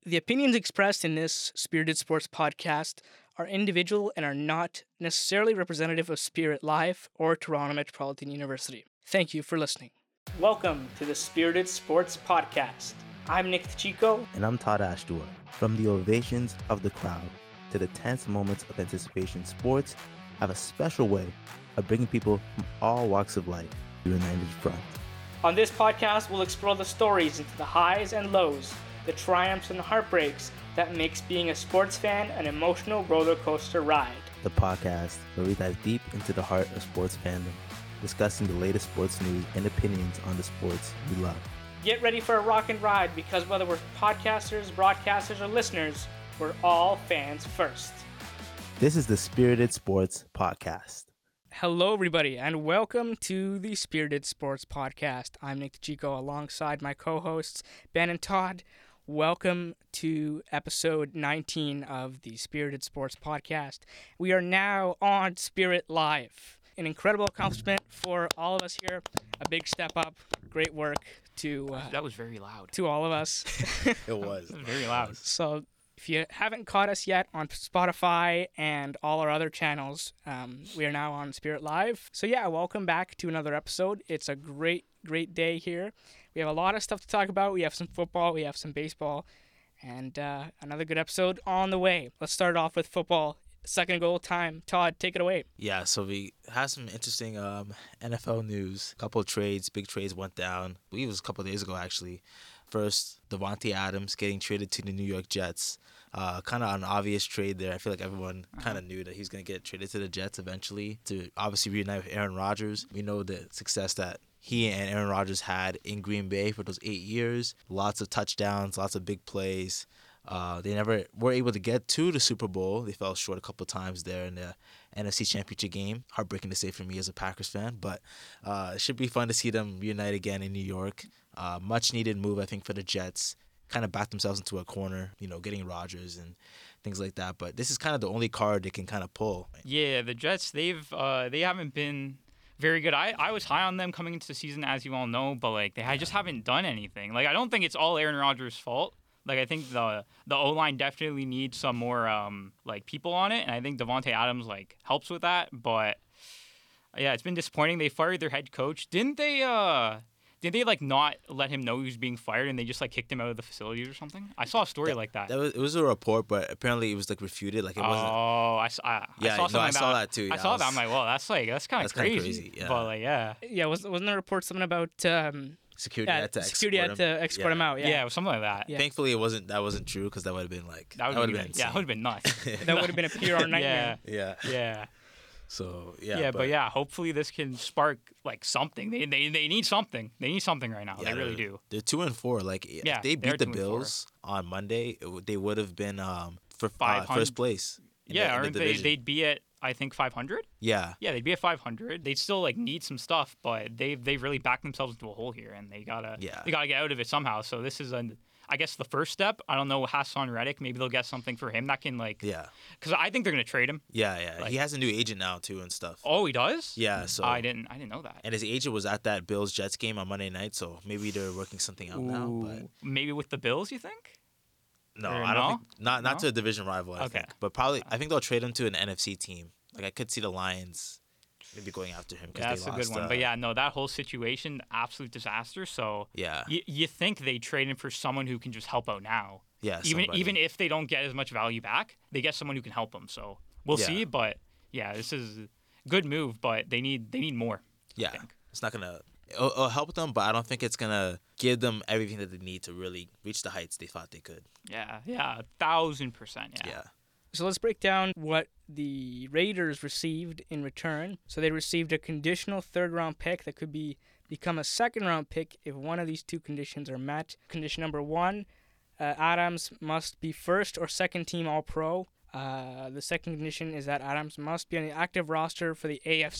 The opinions expressed in this Spirited Sports podcast are individual and are not necessarily representative of Spirit Live or Toronto Metropolitan University. Thank you for listening. Welcome to the Spirited Sports Podcast. I'm Nick Chico. And I'm Todd Ashdoor. From the ovations of the crowd to the tense moments of anticipation, sports have a special way of bringing people from all walks of life to a united front. On this podcast, we'll explore the stories into the highs and lows, the triumphs and heartbreaks that makes being a sports fan an emotional roller coaster ride. The podcast where we dive deep into the heart of sports fandom, discussing the latest sports news and opinions on the sports we love. Get ready for a rockin' ride because whether we're podcasters, broadcasters, or listeners, we're all fans first. This is the Spirited Sports Podcast. Hello, everybody, and welcome to the Spirited Sports Podcast. I'm Nick Chico alongside my co-hosts, Ben and Todd. Welcome to episode 19 of the Spirited Sports Podcast. We are now on Spirit Live. An incredible accomplishment for all of us here. A big step up. Great work to that was very loud. To all of us. It was very loud. So if you haven't caught us yet on Spotify and all our other channels, we are now on Spirit Live. So yeah, welcome back to another episode. It's a great day here. We have a lot of stuff to talk about. We have some football, we have some baseball, and another good episode on the way. Let's start off with football. Second goal time. Todd, take it away. Yeah, so we had some interesting NFL news. A couple of trades, big trades went down. I believe it was a couple of days ago, actually. First, Davante Adams getting traded to the New York Jets. Kind of an obvious trade there. I feel like everyone kind of knew that he was going to get traded to the Jets eventually to obviously reunite with Aaron Rodgers. We know the success that he and Aaron Rodgers had in Green Bay for those 8 years. Lots of touchdowns, lots of big plays. They never were able to get to the Super Bowl. They fell short a couple of times there in the NFC Championship game. Heartbreaking to say for me as a Packers fan, but it should be fun to see them reunite again in New York. Much needed move, I think, for the Jets. Kind of backed themselves into a corner, getting Rodgers and things like that. But this is kind of the only card they can kind of pull. Yeah, the Jets, they haven't been very good. I was high on them coming into the season, as you all know, but they just haven't done anything. I don't think it's all Aaron Rodgers' fault. I think the O-line definitely needs some more people on it, and I think Davante Adams helps with that. But yeah, it's been disappointing. They fired their head coach. Didn't they not let him know he was being fired, and they just kicked him out of the facilities or something? I saw a story like that. It was a report, but apparently it was refuted. It wasn't. Oh, I saw that too. Yeah, I saw that. I'm well, that's kind of crazy. Yeah. But Yeah, wasn't there a report something about security had to export him out? Yeah, it was something like that. Yeah. Thankfully, that wasn't true because that would have been that would have been nuts. That would have been a PR nightmare. Yeah. So but hopefully this can spark something. They need something. They need something right now. They really do. They're 2-4. If they beat the Bills on Monday, they would have been for first place. They'd be at, I think, 500. Yeah, they'd be at 500. They'd still need some stuff, but they've really backed themselves into a hole here, and they gotta get out of it somehow. So this is I guess the first step. I don't know, Hassan Reddick. Maybe they'll get something for him that can because I think they're gonna trade him. Yeah. He has a new agent now too and stuff. Oh, he does? Yeah. So I didn't know that. And his agent was at that Bills Jets game on Monday night, so maybe they're working something out now. But maybe with the Bills, you think? No, I don't think not to a division rival. I think, but probably I think they'll trade him to an NFC team. I could see the Lions maybe going after him. Yeah, that's a good one. But that whole situation, absolute disaster. So yeah, you think they trade him for someone who can just help out now. Yeah, even if they don't get as much value back, they get someone who can help them. So we'll see. But yeah, this is a good move, but they need more. Yeah, it's not gonna. It'll help them, but I don't think it's gonna give them everything that they need to really reach the heights they thought they could. Yeah, 1,000%. Yeah. So let's break down what the Raiders received in return. So they received a conditional third-round pick that could become a second-round pick if one of these two conditions are met. Condition number 1, Adams must be first or second team All-Pro. The second condition is that Adams must be on the active roster for the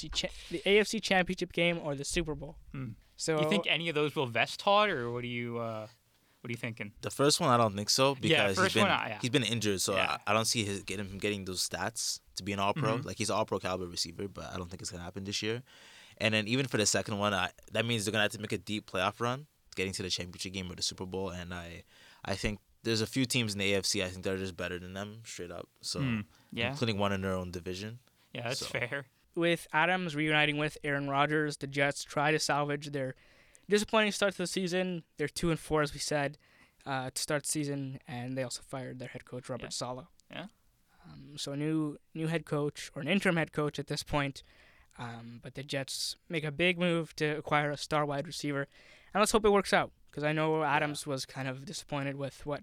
AFC Championship game or the Super Bowl. So you think any of those will vest, Todd, or what do you thinking? The first one, I don't think so because he's been injured, so Yeah. I don't see him getting those stats to be an All-Pro. He's an All-Pro caliber receiver, but I don't think it's gonna happen this year. And then even for the second one, that means they're gonna have to make a deep playoff run, getting to the championship game or the Super Bowl. And I think there's a few teams in the AFC I think that are just better than them straight up. So Yeah. including one in their own division. Yeah, that's So- fair. With Adams reuniting with Aaron Rodgers, the Jets try to salvage their disappointing start to the season. They're 2-4, as we said, to start the season, and they also fired their head coach Robert Saleh. Yeah. So a new head coach, or an interim head coach at this point. But the Jets make a big move to acquire a star wide receiver, and let's hope it works out, because I know Adams was kind of disappointed with what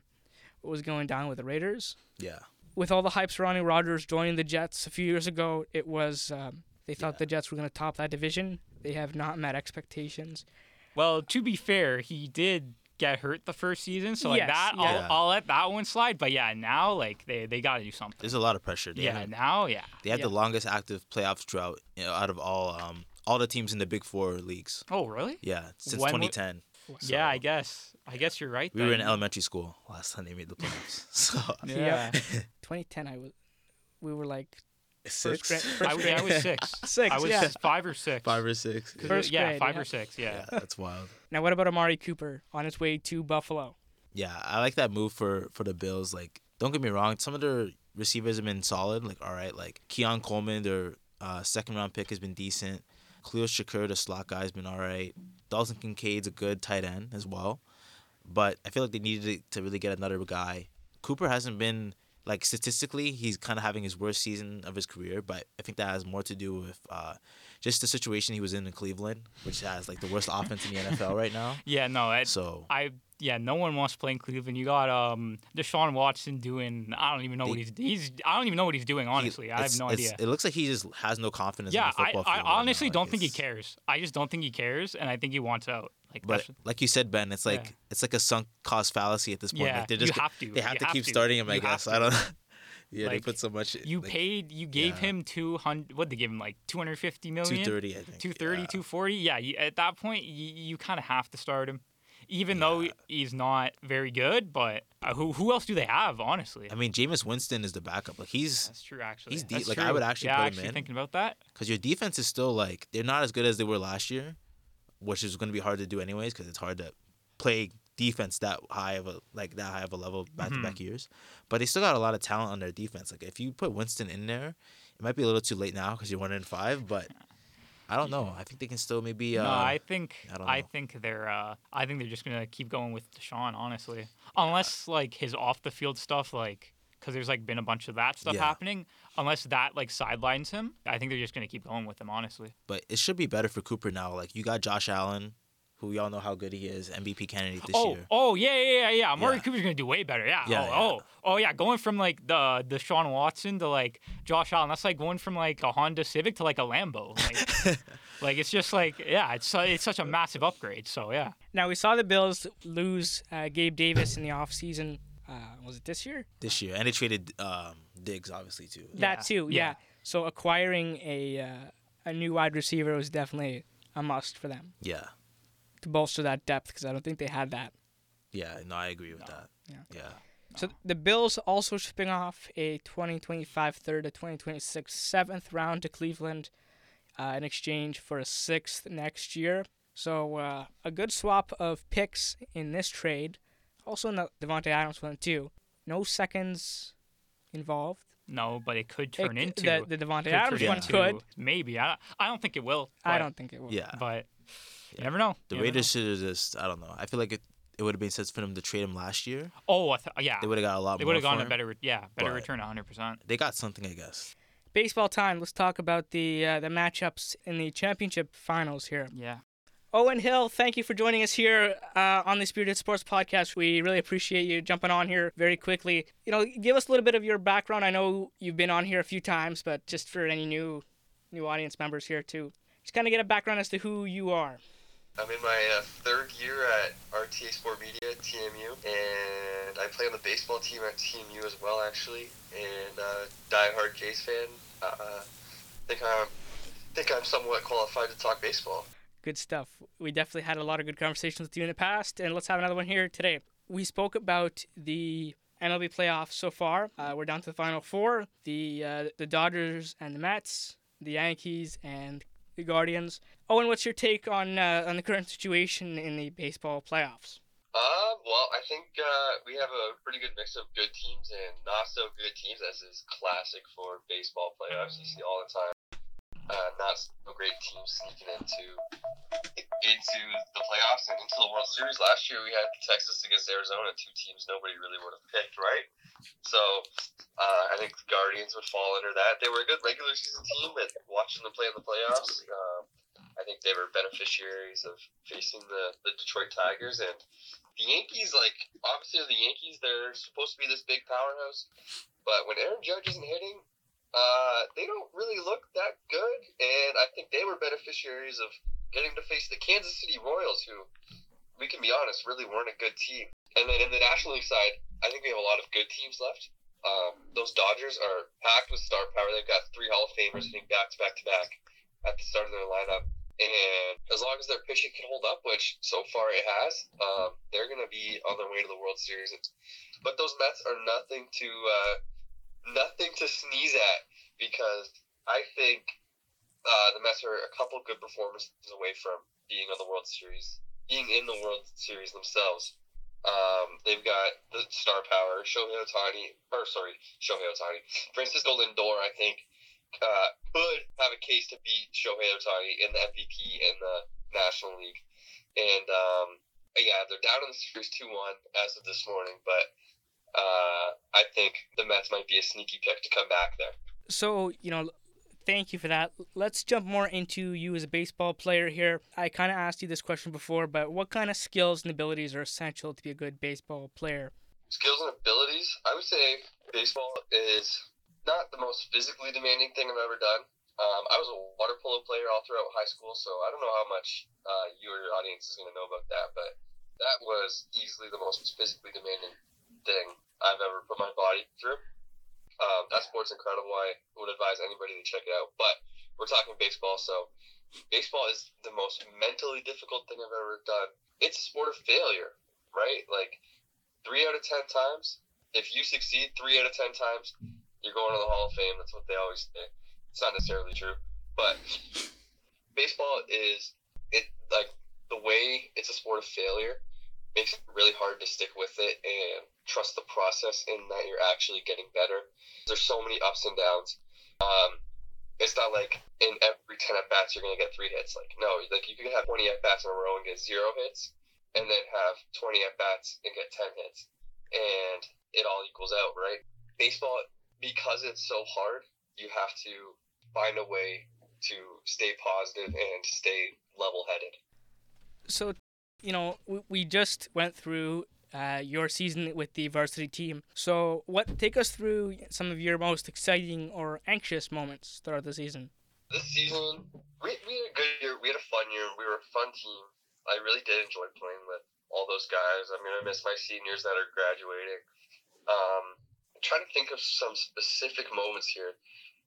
was going down with the Raiders. Yeah. With all the hype surrounding Rodgers joining the Jets a few years ago, it was they thought the Jets were going to top that division. They have not met expectations. Well, to be fair, he did get hurt the first season, so like Yes, that, yeah. I'll let that one slide. But yeah, now like they got to do something. There's a lot of pressure. They Yeah, had, now, yeah. they had Yeah. the longest active playoffs drought out of all the teams in the Big Four leagues. Oh, really? Yeah, since When 2010. Yeah, I guess you're right. We were in then. elementary school last time they made the playoffs. So Yeah. 2010, we were like six, first I grade. was 6. Six, I was yeah. 5 or 6. 5 or 6. 'Cause First yeah, grade, 5 yeah. or 6. Yeah. Yeah, that's wild. Now, what about Amari Cooper on his way to Buffalo? Yeah, I like that move for the Bills. Like, don't get me wrong, some of their receivers have been solid. Like, all right, like Keon Coleman, their second round pick, has been decent. Khalil Shakur, the slot guy, has been all right. Dalton Kincaid's a good tight end as well. But I feel like they needed to really get another guy. Cooper hasn't been, like, statistically, he's kind of having his worst season of his career. But I think that has more to do with just the situation he was in Cleveland, which has, like, the worst offense in the NFL right now. Yeah, no, So no one wants to play in Cleveland. You got Deshaun Watson doing. I don't even know what he's. I don't even know what he's doing. Honestly, I have no idea. It looks like he just has no confidence in Yeah, the football I field. right honestly now. don't Like, think he it's- cares. I just don't think he cares, and I think he wants out. Like, But that's- like you said, Ben, it's like Yeah. it's like a sunk cost fallacy at this point. Yeah, Like they're you just have to. they have You to have keep to. starting him. I You have guess to. I don't. Yeah, they Like, put so much. you like, paid. You gave yeah. him 200. What they give him, like 250 million, 230, I think. 230, yeah. 240. Yeah, at that point, you kind of have to start him, even though Yeah. he's not very good. But who else do they have? Honestly, I mean, Jameis Winston is the backup. Like he's that's true. Actually, he's deep. That's Like, true. I would actually yeah, put him actually in. thinking about that. because your defense is still like they're not as good as they were last year, which is going to be hard to do anyways because it's hard to play defense that high of a level back to Mm-hmm. back years. But they still got a lot of talent on their defense. Like if you put Winston in there, it might be a little too late now because you're 1-5. But I don't know. I think they can still maybe. No, I think I don't I know. think they're just gonna keep going with Deshaun, honestly, unless like his off the field stuff, like because there's like been a bunch of that stuff Yeah. happening. Unless that like sidelines him, I think they're just gonna keep going with him, honestly. But it should be better for Cooper now. Like you got Josh Allen, who we all know how good he is, MVP candidate this year. Yeah. Amari Yeah. Cooper's gonna do way better. Yeah. Yeah, Yeah. Going from like the Deshaun Watson to like Josh Allen, that's like going from like a Honda Civic to like a Lambo. Like, like it's just like it's such a massive upgrade. So yeah. Now, we saw the Bills lose Gabe Davis in the offseason. Was it this year? This year, and they traded Diggs obviously too. That too, yeah. yeah. So acquiring a new wide receiver was definitely a must for them Yeah, to bolster that depth, because I don't think they had that. yeah. No, I agree with that. Yeah. Yeah. So the Bills also shipping off a 2025 third, a 2026 seventh round to Cleveland in exchange for a sixth next year. So a good swap of picks in this trade. Also in the Devontae Adams one too. No seconds involved. No, but it could turn into the Devontae could Adams turn one into- could. Maybe. I don't think it will. I but- don't think it will. Yeah. But you never know. The You never Raiders should have just, I don't know. I feel like it would have made sense for them to trade him last year. know. Oh, yeah. They would have got a lot They more. would have gotten for a him. better but- return, 100%. They got something, I guess. Baseball time. Let's talk about the matchups in the championship finals here. Yeah. Owen Hill, thank you for joining us here on the Spirited Sports Podcast. We really appreciate you jumping on here very quickly. Give us a little bit of your background. I know you've been on here a few times, but just for any new audience members here too, just kind of get a background as to who you are. I'm in my third year at RTA Sport Media, TMU, and I play on the baseball team at TMU as well, actually, and diehard Jays fan. Think I'm somewhat qualified to talk baseball. Good stuff. We definitely had a lot of good conversations with you in the past, and let's have another one here today. We spoke about the MLB playoffs so far. We're down to the final four: the Dodgers and the Mets, the Yankees and the Guardians. Owen, what's your take on the current situation in the baseball playoffs? Well, I think we have a pretty good mix of good teams and not so good teams, as is classic for baseball playoffs. You see all the time. Not so great teams sneaking into the playoffs and into the World Series. Last year we had Texas against Arizona, two teams nobody really would have picked, right? So I think the Guardians would fall under that. They were a good regular season team, but watching them play in the playoffs, I think they were beneficiaries of facing the Detroit Tigers. And the Yankees, like, obviously the Yankees, they're supposed to be this big powerhouse, but when Aaron Judge isn't hitting, they don't really look that good, and I think they were beneficiaries of getting to face the Kansas City Royals, who, we can be honest, really weren't a good team. And then in the National League side, I think we have a lot of good teams left. Those Dodgers are packed with star power. They've got 3 Hall of Famers hitting back to back to back at the start of their lineup. And as long as their pitching can hold up, which so far it has, they're going to be on their way to the World Series. But those Mets are nothing to sneeze at, because I think the Mets are a couple good performances away from being in the World Series themselves. They've got the star power, Francisco Lindor, I think, could have a case to beat Shohei Ohtani in the MVP in the National League. And, they're down in the series 2-1 as of this morning, but I think the Mets might be a sneaky pick to come back there. So, thank you for that. Let's jump more into you as a baseball player here. I kind of asked you this question before, but what kind of skills and abilities are essential to be a good baseball player? Skills and abilities? I would say baseball is not the most physically demanding thing I've ever done. I was a water polo player all throughout high school, so I don't know how much you or your audience is going to know about that, but that was easily the most physically demanding thing I've ever put my body through. That sport's incredible. I would advise anybody to check it out. But we're talking baseball, so baseball is the most mentally difficult thing I've ever done. It's a sport of failure, right? Like, 3 out of 10 times, if you succeed 3 out of 10 times, you're going to the Hall of Fame. That's what they always say. It's not necessarily true, but baseball is the way it's a sport of failure makes it really hard to stick with it and trust the process in that you're actually getting better. There's so many ups and downs. It's not like in every 10 at-bats you're going to get 3 hits. Like, no, like you can have 20 at-bats in a row and get 0 hits, and then have 20 at-bats and get 10 hits. And it all equals out, right? Baseball, because it's so hard, you have to find a way to stay positive and stay level-headed. So, we just went through your season with the varsity team. So, take us through some of your most exciting or anxious moments throughout the season. This season, we had a good year. We had a fun year. We were a fun team. I really did enjoy playing with all those guys. I'm going to miss my seniors that are graduating. I'm trying to think of some specific moments here.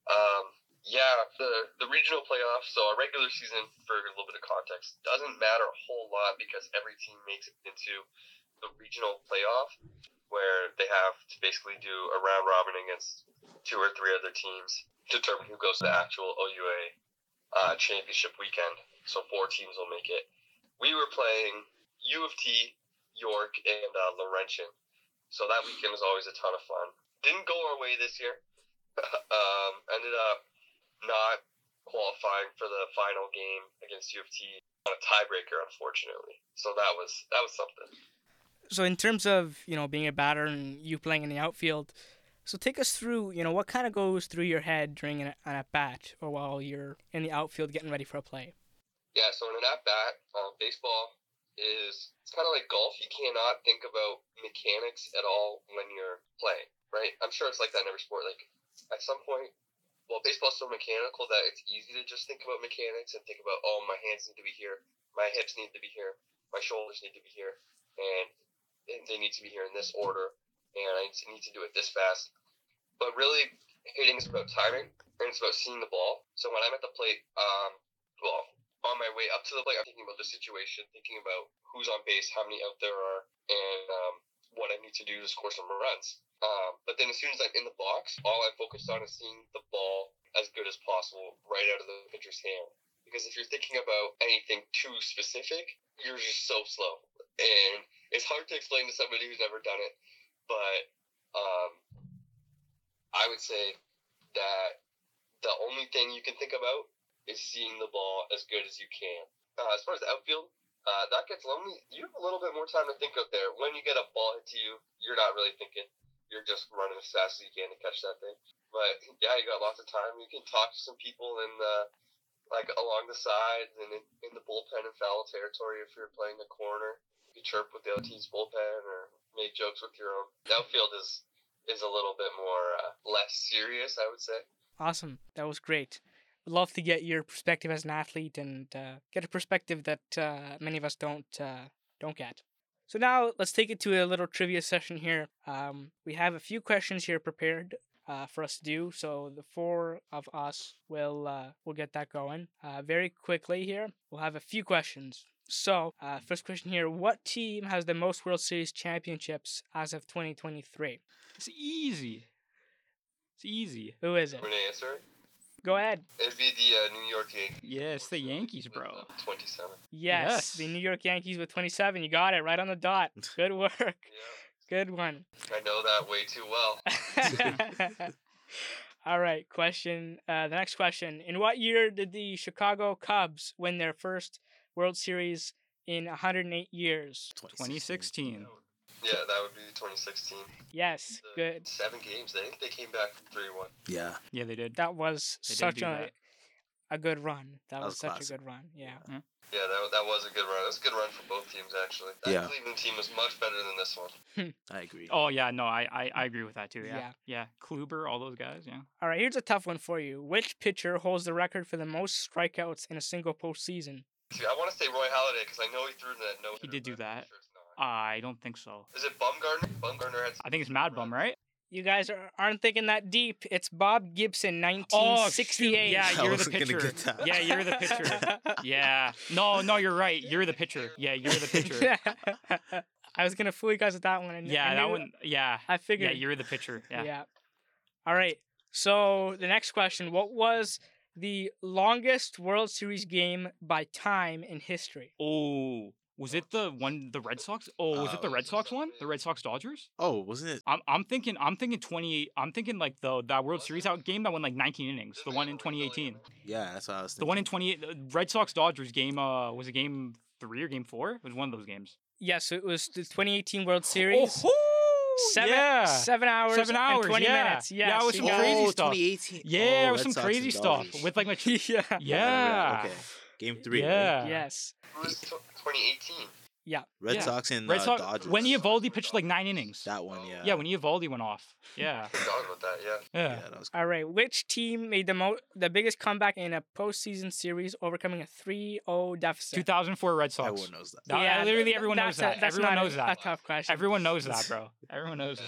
The regional playoffs, so our regular season, for a little bit of context, doesn't matter a whole lot because every team makes it into the regional playoff, where they have to basically do a round robin against 2 or 3 other teams to determine who goes to the actual OUA championship weekend. So 4 teams will make it. We were playing U of T, York, and Laurentian. So that weekend was always a ton of fun. Didn't go our way this year. Ended up not qualifying for the final game against U of T on a tiebreaker, unfortunately. So that was something. So in terms of, being a batter and you playing in the outfield, so take us through, what kind of goes through your head during an at-bat or while you're in the outfield getting ready for a play? Yeah, so in an at-bat, baseball it's kind of like golf. You cannot think about mechanics at all when you're playing, right? I'm sure it's like that in every sport. Like, at some point, baseball's so mechanical that it's easy to just think about mechanics and think about, oh, my hands need to be here, my hips need to be here, my shoulders need to be here, and they need to be here in this order, and I need to do it this fast. But really, hitting is about timing, and it's about seeing the ball. So when I'm at the plate, on my way up to the plate, I'm thinking about the situation, thinking about who's on base, how many out there are, and what I need to do to score some runs. But then as soon as I'm in the box, all I'm focused on is seeing the ball as good as possible right out of the pitcher's hand. Because if you're thinking about anything too specific, you're just so slow. And it's hard to explain to somebody who's never done it, but I would say that the only thing you can think about is seeing the ball as good as you can. As far as the outfield, that gets lonely. You have a little bit more time to think out there. When you get a ball hit to you, you're not really thinking. You're just running as fast as you can to catch that thing. But yeah, you got lots of time. You can talk to some people in like along the sides and in the bullpen in foul territory if you're playing a corner. You can chirp with the other team's bullpen or make jokes with your own. The outfield is a little bit more less serious, I would say. Awesome. That was great. I'd love to get your perspective as an athlete and get a perspective that many of us don't get. So now let's take it to a little trivia session here. We have a few questions here prepared for us to do. So the four of us will get that going very quickly here. We'll have a few questions. So first question here: what team has the most World Series championships as of 2023? It's easy. It's easy. Who is it? I'm gonna answer. Go ahead. It'd be the New York Yankees. Yeah, it's the Yankees, bro. 27. Yes, the New York Yankees with 27. You got it right on the dot. Good work. Yeah. Good one. I know that way too well. All right, question. The next question. In what year did the Chicago Cubs win their first World Series in 108 years? 2016. Yeah, that would be 2016. Yes, good. 7 games. I think they came back from 3-1. Yeah. Yeah, they did. That was They did such do that. a good run. That was was such classic. a good run. Yeah. Yeah, that was a good run. That was a good run for both teams, actually. That Yeah. Cleveland team was much better than this one. I agree. Oh yeah, no, I agree with that too. Yeah. Yeah. Yeah. Kluber, all those guys. Yeah. All right, here's a tough one for you. Which pitcher holds the record for the most strikeouts in a single postseason? See, I want to say Roy Halladay because I know he threw that no. He did do that. Sure it's not. I don't think so. Is it Bumgarner? Bumgarner had. I think it's Mad Bum, right? You guys aren't thinking that deep. It's Bob Gibson, Oh, shoot. 1968. Yeah, I you're the wasn't gonna pitcher. get that. Yeah, you're the pitcher. Yeah. No, you're right. You're the pitcher. Yeah, you're the pitcher. I was gonna fool you guys with that one. Yeah, that one. Yeah. I figured. Yeah, you're the pitcher. Yeah. All right. So the next question: what was the longest World Series game by time in history? Oh, was it the Red Sox? Oh, was it the Red Sox one? The Red Sox Dodgers? Oh, wasn't it? I'm thinking 28. I'm thinking like that World Series game that went like 19 innings. The one in 2018. Yeah, that's what I was The thinking. one in 28. The Red Sox Dodgers game. Was it game 3 or game 4? It was one of those games. Yes, it was the 2018 World Series. Oh, yeah. 7 hours. 7 hours. And 20 yeah. minutes. Yes, Yeah, it was you some got it. crazy stuff. 2018. Yeah, oh, it was Red some Sox crazy and stuff Dodgers. with like my. Yeah. Yeah. Okay. Game 3. Yeah. Right? Yes. It was 2018. Red Yeah. Sox and Red Sox. Dodgers. When Eovaldi pitched like 9 innings. That one, yeah. Yeah, when Eovaldi went off. Yeah. Forgot about that. Yeah. Yeah. Yeah, that was All right. Which team made the biggest comeback in a postseason series, overcoming a 3-0 deficit? 2004 Red Sox. Everyone knows that. That- literally everyone knows that. That's Everyone not knows a that. tough question. Everyone knows that, bro. Everyone knows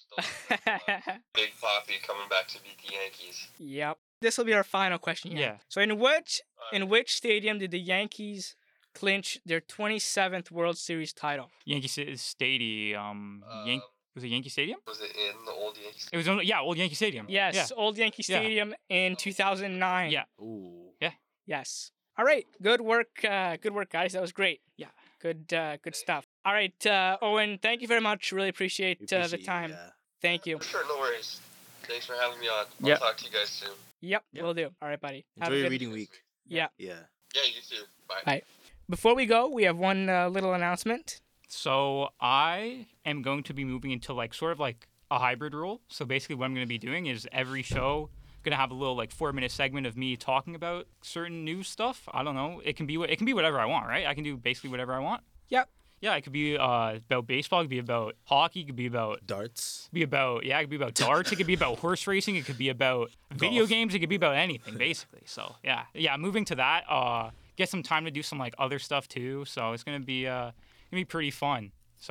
that. Big Poppy coming back to beat the Yankees. Yep. This will be our final question here. Yeah. So in which stadium did the Yankees clinch their 27th World Series title? Yankee Stadium. Was it Yankee Stadium? Was it in the old Yankees? It was old Yankee Stadium. Yes, Old Yankee Yeah. Stadium in 2009. Yeah. Ooh. Yes. All right. Good work. Good work, guys. That was great. Yeah. Good stuff. All right, Owen. Thank you very much. Really appreciate, We the appreciate you, time. yeah. Thank you. Sure, no worries. Thanks for having me on. I'll Yep. talk to you guys soon. Yep, Yeah. will do. All right, buddy. Have a Enjoy your good- reading week. Yeah. Yeah. Yeah, you too. Bye. Bye. Before we go, we have one little announcement. So I am going to be moving into like sort of like a hybrid role. So basically, what I'm going to be doing is every show gonna have a little like 4-minute segment of me talking about certain news stuff. I don't know. It can be whatever I want, right? I can do basically whatever I want. Yep. Yeah, it could be about baseball. It could be about hockey. It could be about Darts. it could be about darts. It could be about horse racing. It could be about video Golf. games. It could be about anything, basically. So yeah, moving to that. Get some time to do some like other stuff too. So it's gonna be pretty fun.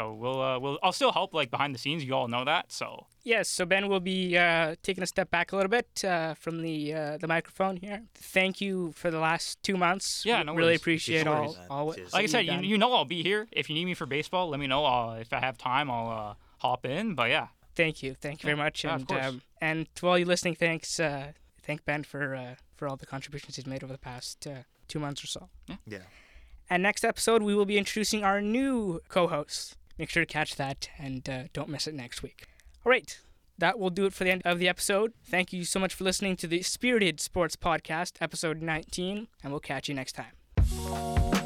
So I'll still help like behind the scenes. You all know that. So Yes, so Ben will be taking a step back a little bit from the microphone here. Thank you for the last 2 months. Yeah, no really worries. appreciate No all, worries, man. all Cheers. what like I said, you've done. you know I'll be here if you need me for baseball. Let me know. If I have time, I'll hop in. But yeah, Thank you very much. Yeah, of And course. and to all you listening, thanks. Thank Ben for all the contributions he's made over the past 2 months or so. Yeah. And next episode, we will be introducing our new co-host. make sure to catch that and don't miss it next week. All right. That will do it for the end of the episode. Thank you so much for listening to the Spirited Sports Podcast, episode 19, and we'll catch you next time.